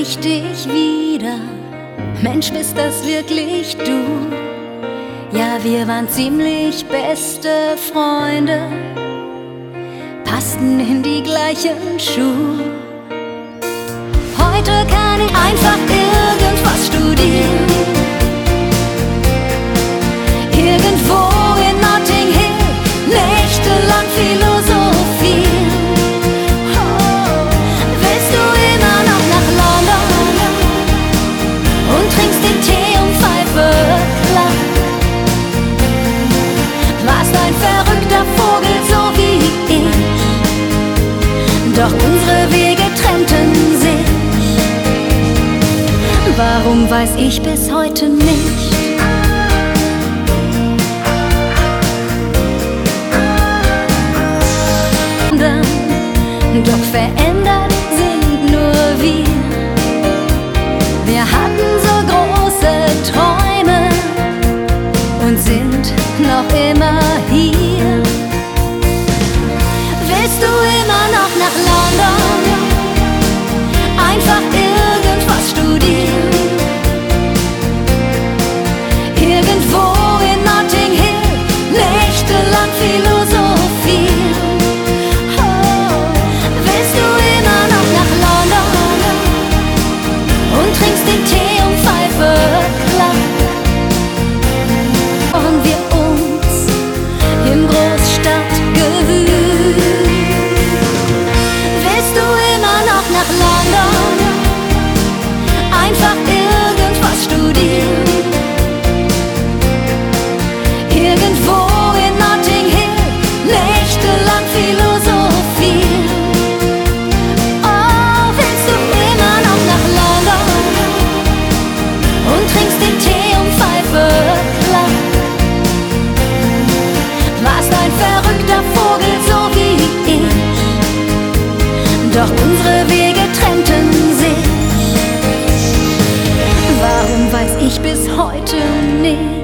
ich dich wieder. Mensch, bist das wirklich du? Ja, wir waren ziemlich beste Freunde, passten in die gleichen Schuhe. Heute kann ich einfach irgendwas studieren, irgendwo in Notting Hill, nächtelang philosophieren. Oh, willst du immer noch nach London und trinkst den Tee um 5 Uhr lang? Warst ein verrückter Vogel, so wie ich, doch unsere Wege trennten sich. Warum weiß ich bis heute nicht? Doch verändert sind nur wir. Wir hatten so große Träume und sind noch immer hier. Willst du immer noch nach London? Einfach irgendwas studieren, irgendwo in Notting Hill, nächtelang philosophieren. Oh, willst du immer noch nach London und trinkst den Tee um 5 Uhr lang? Brauchen wir uns im Großstadtgewühl? Willst du immer noch nach London? Einfach irgendwas studieren, irgendwo in Notting Hill, nächtelang philosophieren. Oh, willst du immer noch nach London und trinkst den Tee um 5 Uhr lang? Warst ein verrückter Vogel, so wie ich, doch unsere Wege trennten sich. Warum weiß ich bis heute nicht?